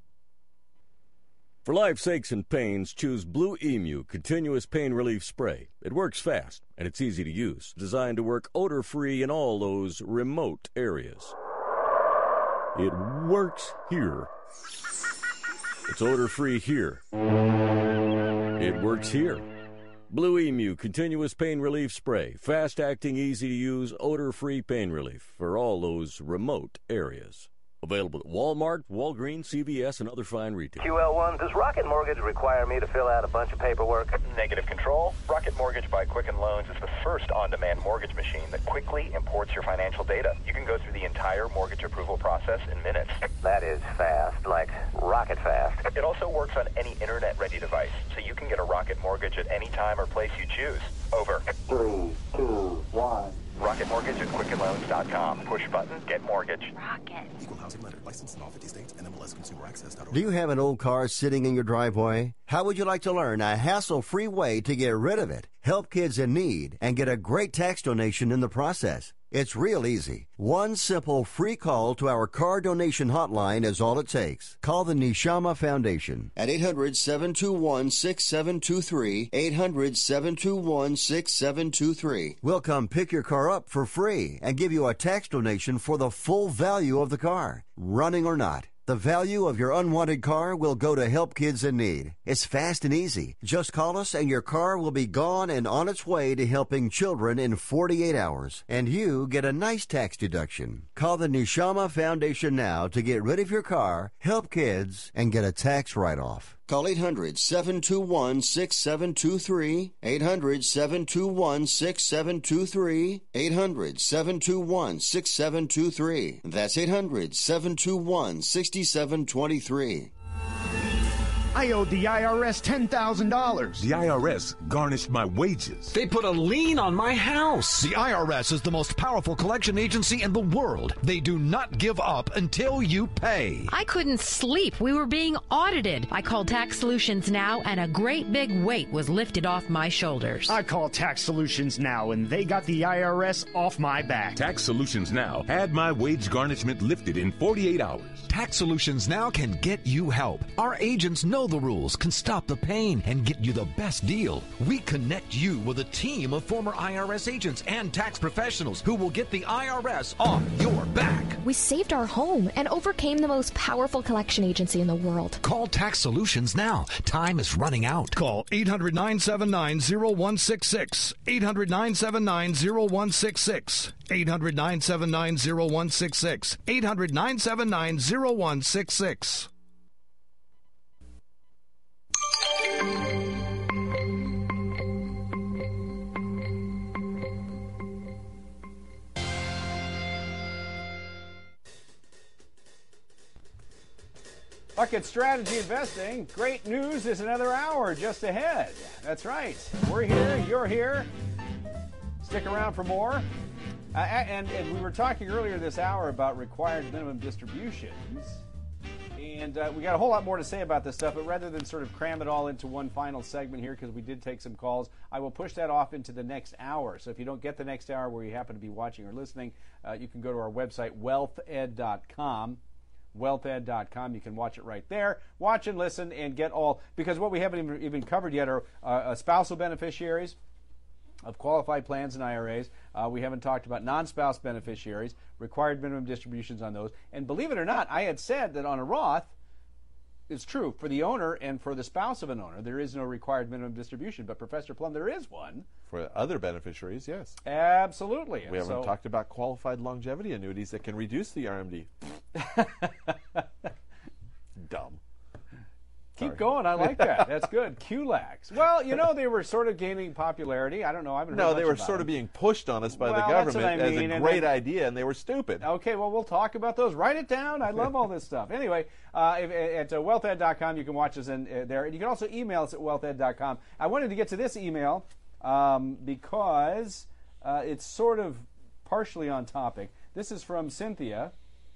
For life's aches and pains, choose Blue Emu Continuous Pain Relief Spray. It works fast, and it's easy to use. Designed to work odor-free in all those remote areas. It works here. It's odor-free here. It works here. Blue Emu Continuous Pain Relief Spray. Fast-acting, easy-to-use, odor-free pain relief for all those remote areas. Available at Walmart, Walgreens, CVS, and other fine retailers. QL1, does Rocket Mortgage require me to fill out a bunch of paperwork? Negative control. Rocket Mortgage by Quicken Loans is the first on-demand mortgage machine that quickly imports your financial data. You can go through the entire mortgage approval process in minutes. That is fast, like rocket fast. It also works on any internet-ready device, so you can get a Rocket Mortgage at any time or place you choose. Over. 3, 2, 1. Rocket Mortgage at QuickenLoans.com. Push button, get mortgage. Rocket. Equal housing lender, licensed in all 50 states, and MLSConsumerAccess.org. Do you have an old car sitting in your driveway? How would you like to learn a hassle-free way to get rid of it, help kids in need, and get a great tax donation in the process? It's real easy. One simple free call to our car donation hotline is all it takes. Call the Neshama Foundation at 800-721-6723, 800-721-6723. We'll come pick your car up for free and give you a tax donation for the full value of the car, running or not. The value of your unwanted car will go to help kids in need. It's fast and easy. Just call us and your car will be gone and on its way to helping children in 48 hours. And you get a nice tax deduction. Call the Neshama Foundation now to get rid of your car, help kids, and get a tax write-off. Call 800-721-6723, 800-721-6723, 800-721-6723. That's 800-721-6723. I owed the IRS $10,000. The IRS garnished my wages. They put a lien on my house. The IRS is the most powerful collection agency in the world. They do not give up until you pay. I couldn't sleep. We were being audited. I called Tax Solutions Now, and a great big weight was lifted off my shoulders. I called Tax Solutions Now, and they got the IRS off my back. Tax Solutions Now had my wage garnishment lifted in 48 hours. Tax Solutions Now can get you help. Our agents know the rules, can stop the pain, and get you the best deal. We connect you with a team of former IRS agents and tax professionals who will get the IRS off your back. We saved our home and overcame the most powerful collection agency in the world. Call Tax Solutions now. Time is running out. Call 800-979-0166. 800-979-0166. 800-979-0166. 800-979-0166. Bucket Strategy Investing. Great news is another hour just ahead. That's right. We're here. You're here. Stick around for more. And we were talking earlier this hour about required minimum distributions. And we got a whole lot more to say about this stuff, but rather than sort of cram it all into one final segment here, because we did take some calls, I will push that off into the next hour. So if you don't get the next hour where you happen to be watching or listening, you can go to our website, wealthed.com. wealthed.com. You can watch it right there. Watch and listen and get all, because what we haven't even covered yet are spousal beneficiaries of qualified plans and IRAs. We haven't talked about non-spouse beneficiaries, required minimum distributions on those. And believe it or not, I had said that on a Roth, it's true, for the owner and for the spouse of an owner, there is no required minimum distribution. But Professor Plum, there is one. For other beneficiaries, yes. Absolutely. We haven't talked about qualified longevity annuities that can reduce the RMD. Dumb. Keep going. I like that. That's good. QLACs. Well, you know, they were sort of gaining popularity. I don't know. I haven't heard much they were about sort them. of being pushed on us by the government as a great idea, and they were stupid. Okay, well, we'll talk about those. Write it down. I love all this stuff. Anyway, at wealthed.com, you can watch us in there. And you can also email us at wealthed.com. I wanted to get to this email because it's sort of partially on topic. This is from Cynthia.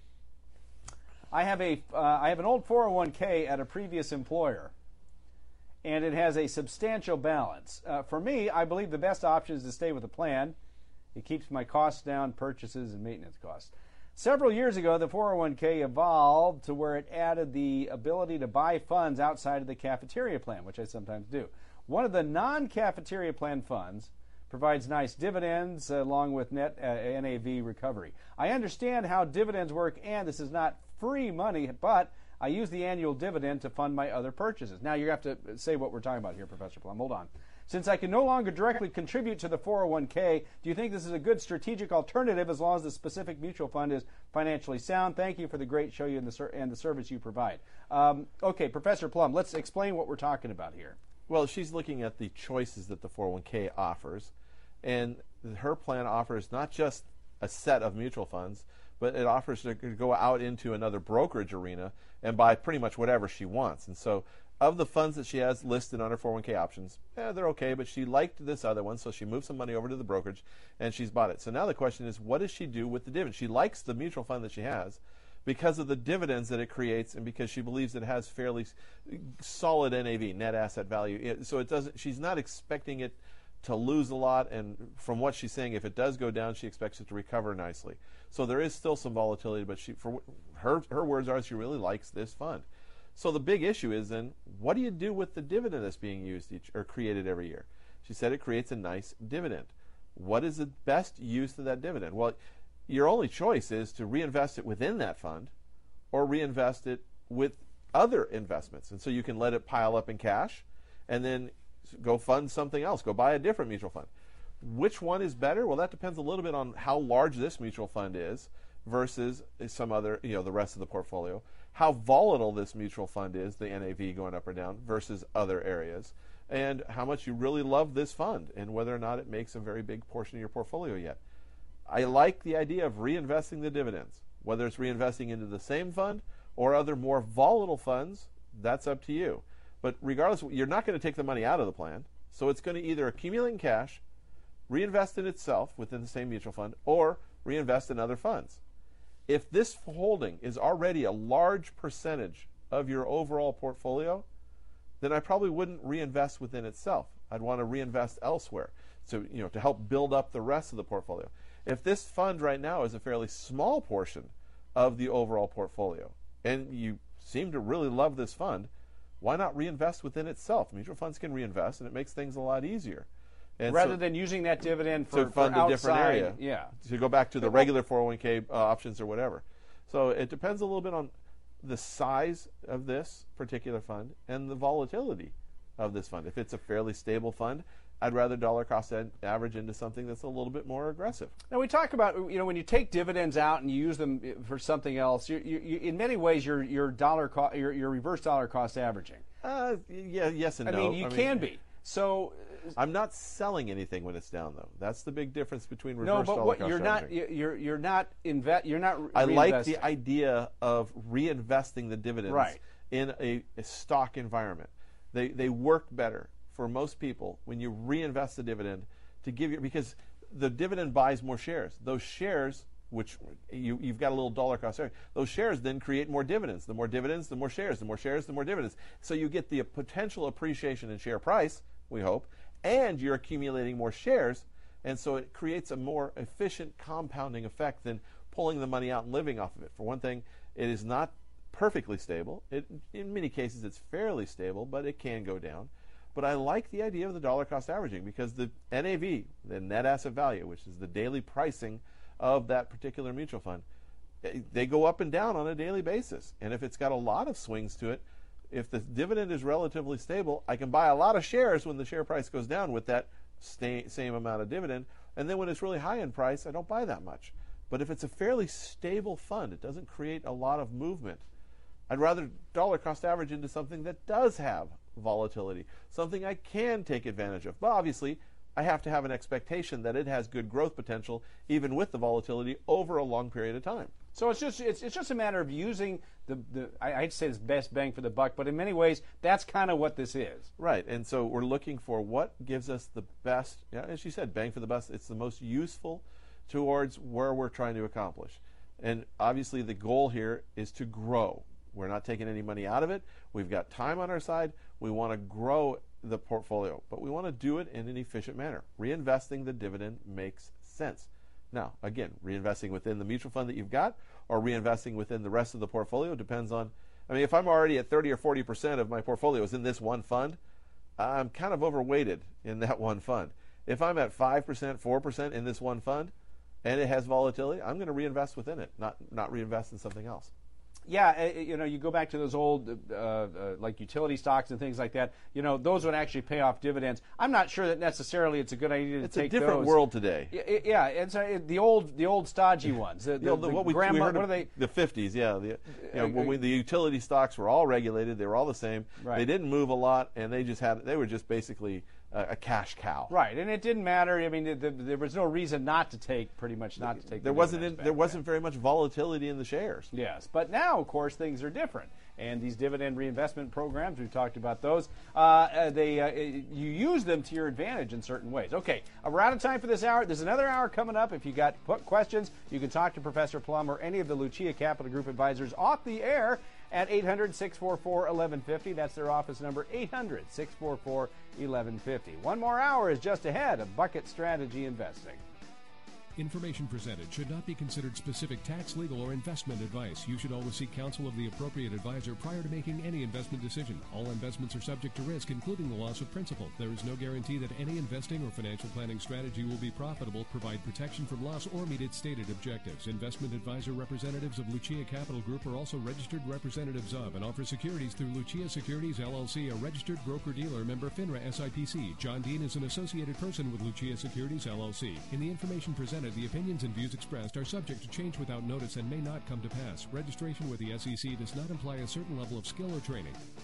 I have an old 401k at a previous employer, and it has a substantial balance. For me, I believe the best option is to stay with the plan. It keeps my costs down, purchases, and maintenance costs. Several years ago, the 401k evolved to where it added the ability to buy funds outside of the cafeteria plan, which I sometimes do. One of the non-cafeteria plan funds provides nice dividends along with net NAV recovery. I understand how dividends work, and this is not free money, but I use the annual dividend to fund my other purchases. Now, you have to say what we're talking about here, Professor Plum. Hold on. Since I can no longer directly contribute to the 401k, do you think this is a good strategic alternative as long as the specific mutual fund is financially sound? Thank you for the great show and the service you provide. Okay, Professor Plum, let's explain what we're talking about here. Well, she's looking at the choices that the 401k offers, and her plan offers not just a set of mutual funds, but it offers to go out into another brokerage arena and buy pretty much whatever she wants. And so of the funds that she has listed on her 401k options, they're okay, but she liked this other one, so she moved some money over to the brokerage and she's bought it. So now the question is, what does she do with the dividends? She likes the mutual fund that she has because of the dividends that it creates and because she believes it has fairly solid NAV, net asset value. So it doesn't. She's not expecting it to lose a lot, and from what she's saying, if it does go down, she expects it to recover nicely. So there is still some volatility, but for her words are she really likes this fund. So the big issue is then, what do you do with the dividend that's being used or created every year? She said it creates a nice dividend. What is the best use of that dividend? Well, your only choice is to reinvest it within that fund or reinvest it with other investments. And so you can let it pile up in cash and then go fund something else, go buy a different mutual fund. Which one is better? Well, that depends a little bit on how large this mutual fund is versus some other, the rest of the portfolio. How volatile this mutual fund is, the NAV going up or down, versus other areas. And how much you really love this fund and whether or not it makes a very big portion of your portfolio yet. I like the idea of reinvesting the dividends. Whether it's reinvesting into the same fund or other more volatile funds, that's up to you. But regardless, you're not going to take the money out of the plan. So it's going to either accumulate in cash, reinvest in itself within the same mutual fund, or reinvest in other funds. If this holding is already a large percentage of your overall portfolio, then I probably wouldn't reinvest within itself. I'd want to reinvest elsewhere, so to help build up the rest of the portfolio. If this fund right now is a fairly small portion of the overall portfolio, and you seem to really love this fund, why not reinvest within itself? Mutual funds can reinvest, and it makes things a lot easier. And rather than using that dividend for fund a different area, yeah, to go back to the regular 401k options or whatever. So it depends a little bit on the size of this particular fund and the volatility of this fund. If it's a fairly stable fund, I'd rather dollar cost average into something that's a little bit more aggressive. Now we talk about, when you take dividends out and you use them for something else, you in many ways you're reverse dollar cost averaging. Yes and no. I mean, you can be. So I'm not selling anything when it's down, though. That's the big difference between reverse dollar cost averaging. You're not I like the idea of reinvesting the dividends right. in a stock environment. They work better for most people when you reinvest the dividend to give you, because the dividend buys more shares. Those shares, which you've got a little dollar cost area, those shares then create more dividends. The more dividends, the more shares. The more shares, the more dividends. So you get the potential appreciation in share price, we hope, and you're accumulating more shares, and so it creates a more efficient compounding effect than pulling the money out and living off of it. For one thing, it is not perfectly stable. In many cases, it's fairly stable, but it can go down. But I like the idea of the dollar cost averaging because the NAV, the net asset value, which is the daily pricing of that particular mutual fund, they go up and down on a daily basis. And if it's got a lot of swings to it, if the dividend is relatively stable, I can buy a lot of shares when the share price goes down with that same amount of dividend. And then when it's really high in price, I don't buy that much. But if it's a fairly stable fund, it doesn't create a lot of movement. I'd rather dollar cost average into something that does have volatility, something I can take advantage of. But obviously, I have to have an expectation that it has good growth potential, even with the volatility, over a long period of time. So it's just a matter of using I'd say it's best bang for the buck, but in many ways, that's kind of what this is. Right, and so we're looking for what gives us the best, as you said, bang for the best. It's the most useful towards where we're trying to accomplish. And obviously, the goal here is to grow. We're not taking any money out of it. We've got time on our side. We want to grow the portfolio, but we want to do it in an efficient manner. Reinvesting the dividend makes sense. Now, again, reinvesting within the mutual fund that you've got or reinvesting within the rest of the portfolio depends on, if I'm already at 30 or 40% of my portfolio is in this one fund, I'm kind of overweighted in that one fund. If I'm at 5%, 4% in this one fund and it has volatility, I'm going to reinvest within it, not reinvest in something else. Yeah, you go back to those old like utility stocks and things like that. Those would actually pay off dividends. I'm not sure that necessarily it's a good idea to take those. It's a different world today. Yeah, it's the old stodgy ones. What we heard what are they? The 50s, yeah. When the utility stocks were all regulated, they were all the same. Right. They didn't move a lot, and they were just basically a cash cow. Right, and it didn't matter. There was no reason not to take There wasn't very much volatility in the shares. Yes, but now, of course, things are different. And these dividend reinvestment programs, we've talked about those, you use them to your advantage in certain ways. Okay, we're out of time for this hour. There's another hour coming up. If you got questions, you can talk to Professor Plum or any of the Lucia Capital Group advisors off the air. at 800-644-1150. That's their office number, 800-644-1150. One more hour is just ahead of Bucket Strategy Investing. Information presented should not be considered specific tax, legal, or investment advice. You should always seek counsel of the appropriate advisor prior to making any investment decision. All investments are subject to risk, including the loss of principal. There is no guarantee that any investing or financial planning strategy will be profitable, provide protection from loss, or meet its stated objectives. Investment advisor representatives of Lucia Capital Group are also registered representatives of and offer securities through Lucia Securities, LLC, a registered broker-dealer, member FINRA SIPC. John Dean is an associated person with Lucia Securities, LLC. In the information presented, the opinions and views expressed are subject to change without notice and may not come to pass. Registration with the SEC does not imply a certain level of skill or training.